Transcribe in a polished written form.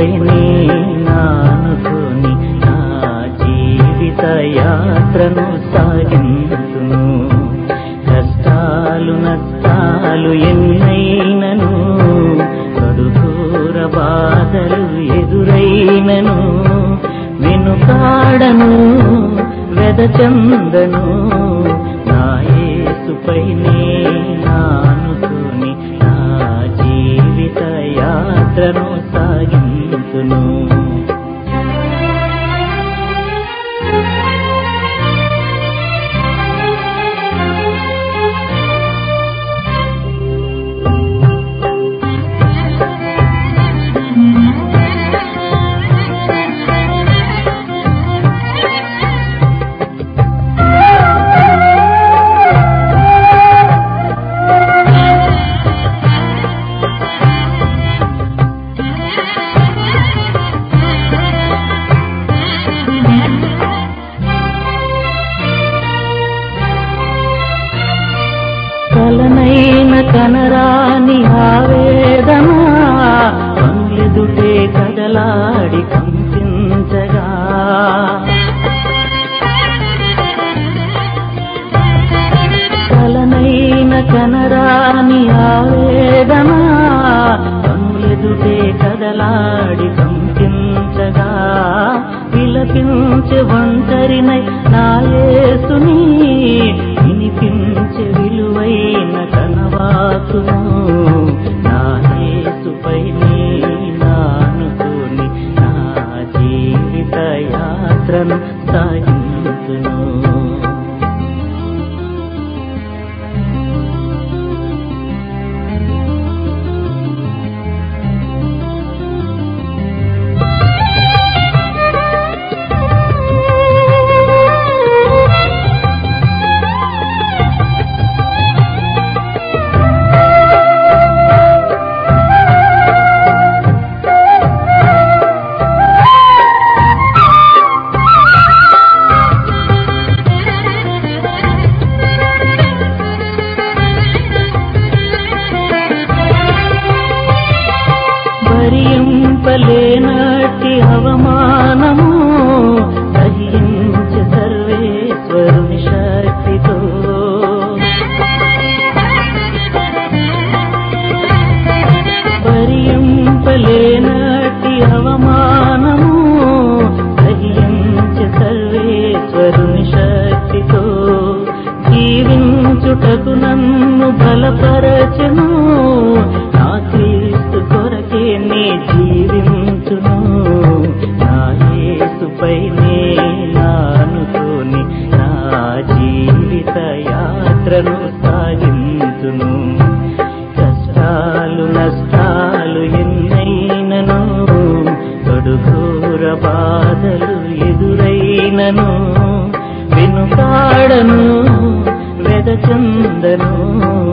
యేసుపైనే నానుకొని నా జీవిత యాత్రను సాగించును. కష్టాలు నష్టాలు ఎన్నైనను, కడుఘోర బాధలు ఎదురైనను, వెనుకాడను వెదచందను. నా యేసుపైనే నానుకొని నా జీవిత యాత్రను సాగించును. కలనైన కనరాని ఆవేదన కన్నెదుటే కదలాడి కంపించగా, కలనైన కనరాని ఆవేదన కన్నెదుటే కదలాడి కంపించగా, విలపించే ఒంటరినై నా యేసుని వినిపించే విలువైన కనవాకును. నా యేసుపైనే నానుకొని నా జీవిత యాత్రను సాగించును. భరింపలేనట్టి అవమానము సహించే సర్వేశ్వరుని శక్తితో, భరింపలేనట్టి అవమానము సహించే సర్వేశ్వరుని శక్తితో, జీవించుటకు నన్ను బలపరచెను. నా క్రీస్తు కొరకే నే జీవించును. నా యేసుపైనే నానుకొని నా జీవిత యాత్రను సాగించును. కష్టాలు నష్టాలు ఎన్నైనను, కడుఘోర బాధలు ఎదురైనను, వెనుకాడను వెదచందను.